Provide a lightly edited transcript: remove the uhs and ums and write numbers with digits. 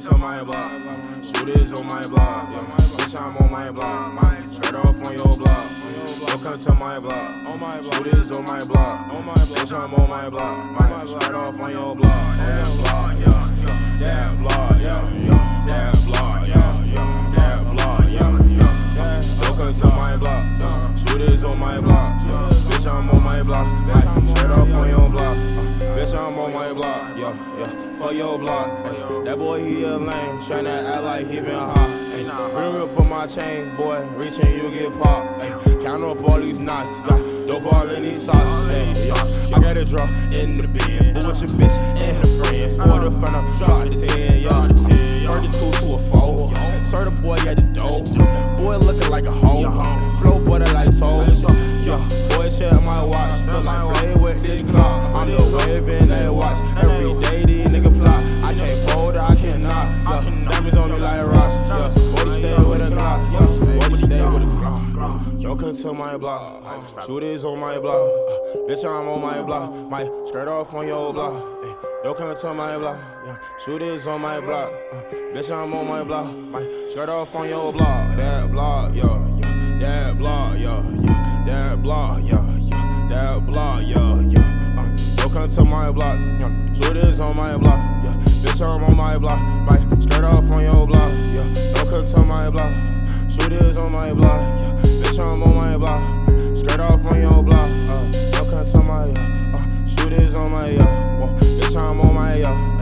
to my block. Shooters on my block. Yeah. Bitch, I'm on my block. Straight off on your block. Welcome to my block. Shooters on my block. Bitch, I'm on my block. Straight off on your block. That block, yeah. That block, yeah. That block, yeah. That block, yeah. Welcome to my block. Shooters on my block. Bitch, I'm on my block. Straight off on your block. Bitch, I'm on my block. Yeah. For your block. That boy, he a lame. Tryna act like he been hot. Ring up on my chain, boy. Reaching, you get popped. Count up all these knots. Got dope all in these socks. I got a draw in the bins. Who with your bitch and her friends? For the fun, I drop the 10, yeah. Turn the 2 to a 4. Serve the boy at the door. Boy looking like a hoe. Flow butter like toast. Yeah, boy check my watch. Feel like play with this clock. I'm the wave in that watch. Every day these niggas plot. I can't fold it, I cannot. Yeah, diamonds on me like rocks. Yeah, boy stay with a Glock. Yeah, boy stay with a Glock. Yo, come to my block. Shooters on my block. Bitch, I'm on my block. Might skirt off on your block. Yo, come to my block. Yeah, shooters on my block. Bitch, I'm on my block. Might skirt off on your block. That block, yeah. That block, yeah. That block, yeah. That block, yeah. Yo, come to my block. Yeah, shooters on my block. Yeah, bitch, I'm on my block. Might skirt off on your block. Yeah, yo, come to my block. Shooters on my block. Yeah, bitch, I'm on my block. Skirt off on your block. Yo, come to my shooters on my bitch, I'm on my